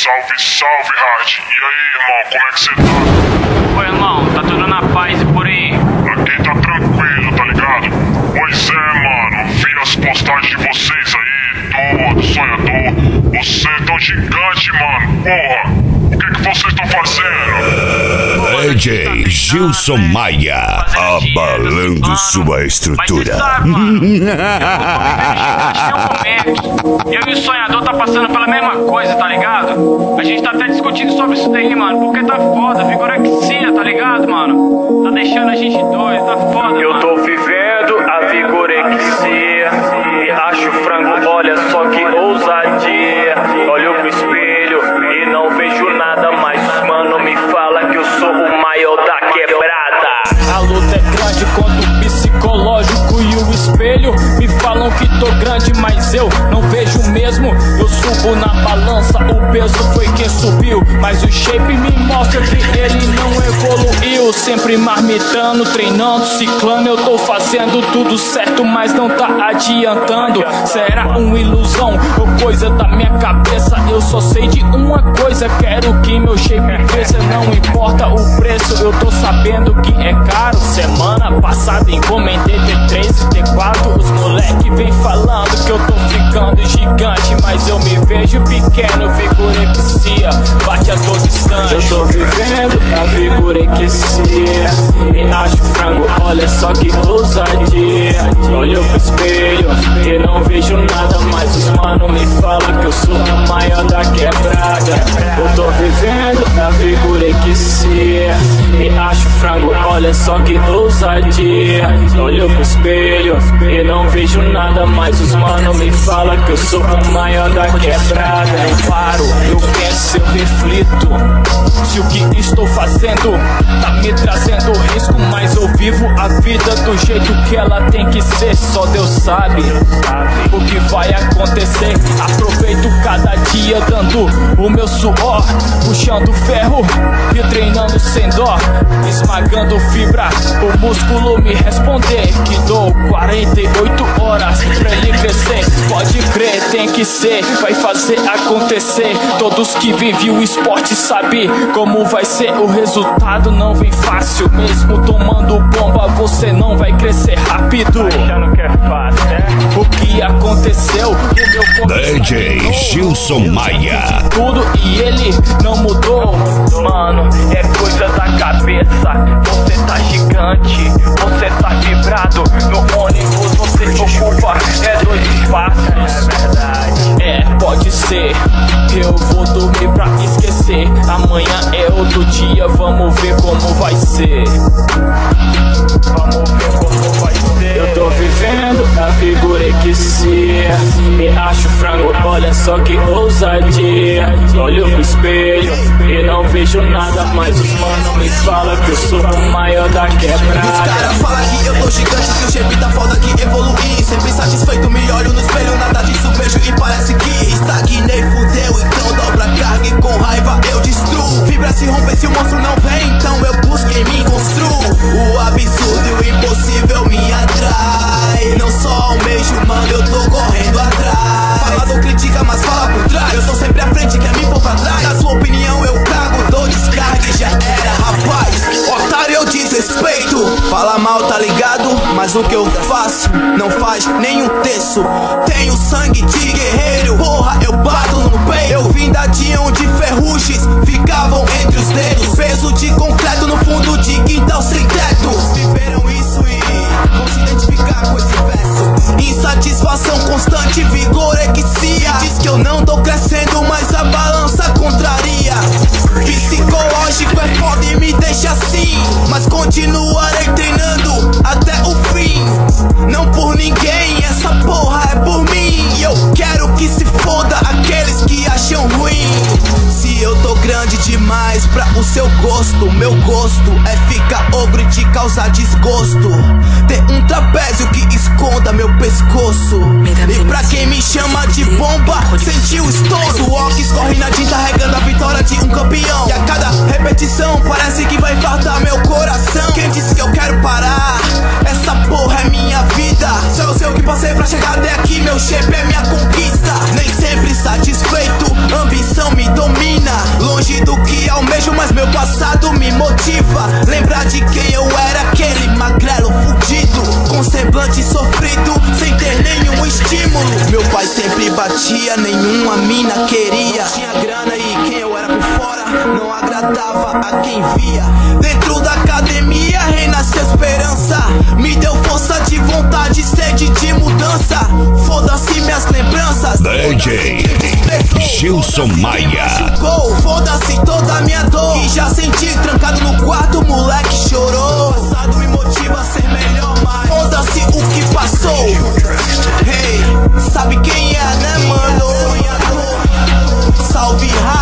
Salve, salve, Hard. E aí, irmão, como é que você tá? Oi, irmão, tá tudo na paz e por aí? Aqui tá tranquilo, tá ligado? Pois é, mano, vi as postagens de vocês aí, do Sonhador. Vocês tão gigante, mano, porra. O que vocês estão fazendo? DJ Gilson Maia, abalando sua estrutura. Eu e o Sonhador tá passando pela mesma coisa, tá ligado? A gente tá até discutindo sobre isso daí, mano, porque tá foda, vigorexia, tá ligado, mano? Tá deixando a gente doido, tá foda, Eu mano. tô vivendo a vigorexia e acho frango, olha só que ousadia. Olho pro espelho e não vejo nada, mas mano me fala que eu sou o maior da quebrada. A luta é grande contra o psicológico e o espelho. Me falam que tô grande, mas eu não vejo mesmo. Eu subo na balança, o peso foi quem subiu, mas o shape me mostra que ele não evoluiu. Sempre marmitando, treinando, ciclando. Eu tô fazendo tudo certo, mas não tá adiantando. Será uma ilusão ou coisa da minha cabeça? Eu só sei de uma coisa, quero que meu shape cresça. Não importa o preço, eu tô sabendo que é caro. Semana passada encomendei T3 e T4. Os moleque vem falando que eu tô ficando gigante, mas eu me vejo pequeno. Vigorexia bate a todo instante. Eu tô vivendo a vigorexia e acho frango, olha só que ousadia. Olho pro espelho e não vejo nada, mas os mano me falam que eu sou o maior da quebrada. Eu tô vivendo a vigorexia e acho frango, olha só que ousadia. Olho pro espelho e não vejo nada, mas os mano me falam que eu sou o maior da quebrada. Eu paro, eu penso, eu reflito. Se o que estou fazendo tá me trazendo risco, mas eu vivo a vida do jeito que ela tem que ser. Só Deus sabe o que vai acontecer. Aproveito cada dia dando o meu suor, puxando ferro e treinando sem dó, esmagando fibra, o músculo me responder. Que dou 48 horas pra ele crescer. Pode crer, tem que ser, vai fazer acontecer. Todos que vivem o esporte sabem como vai ser o resultado. Não vem fácil, mesmo tomando bomba você não vai crescer rápido. Achando que é fácil, né? O que aconteceu? O meu DJ Gilson Maia. tudo e ele não mudou. Mano, é coisa da cabeça. Você tá gigante, você tá vibrado. No ônibus você ocupa dois espaços. É verdade. É, pode ser. Eu vou dormir pra esquecer. Amanhã é outro dia, vamos ver como vai ser. Vamos ver como vai ser. Eu tô vivendo a vigorexia e acho frango, olha só que ousadia. Olho pro espelho e não vejo nada, mas os mano me falam que eu sou o maior da quebrada. Os caras falam que eu tô gigante, que o shape tá foda, que evoluí. Sempre satisfeito, me olho no espelho, nada disso vejo e parece que estagnei, fudeu. Então dobra a carga e com raiva eu destruo. Vibra se romper se o monstro não vem, então eu busco e me construo. O absurdo e o impossível me atrai. Não só almejo, mano, eu tô correndo atrás. Falador critica, mas fala por trás. Eu sou sempre à frente, quer me pôr pra trás. Na sua opinião eu cago, dou descarga e já era, rapaz. Otário eu desrespeito. Fala mal, tá ligado? Mas o que eu faço não faz nenhum terço. Tenho sangue de guerreiro, porra, eu bato no peito. Eu vim da de onde ferrugens ficavam entre os dedos. Peso de concreto no fundo de quintal sem teto. Viveram isso e vão se identificar com esse verso. Insatisfação constante, vigorexia. Diz que eu não tô crescendo, mas a balança contraria. Psicológico é foda e me deixa assim, mas continuarei treinando até o fim. Não por ninguém, essa porra é por mim. E eu quero que se foda aqueles que acham ruim. Se eu tô grande demais pra o seu gosto, meu gosto é ficar ogro e te causar desgosto. Ter um trapézio que esconda meu pescoço. E pra quem me chama de bomba, sentiu o estouro. Suor que escorre na tinta, regando a vitória de um campeão. E a cada repetição parece que vai faltar meu coração. Quem disse que eu quero parar? Essa porra é minha vida. Só eu sei o que passei pra chegar até aqui. Meu shape é minha conquista. Nem sempre satisfeito, ambição me domina. dia nenhuma mina queria. Não tinha grana e quem eu era por fora não agradava a quem via. Dentro da academia renasceu esperança, me deu força de vontade, sede de mudança. Foda-se minhas lembranças. DJ Gilson Maia. Foda-se toda minha dor que já senti trancado no quarto, moleque chorou. O passado me motiva a ser melhor, mas foda-se o que passou. Hey, sabe quem é, né, mano? Salve,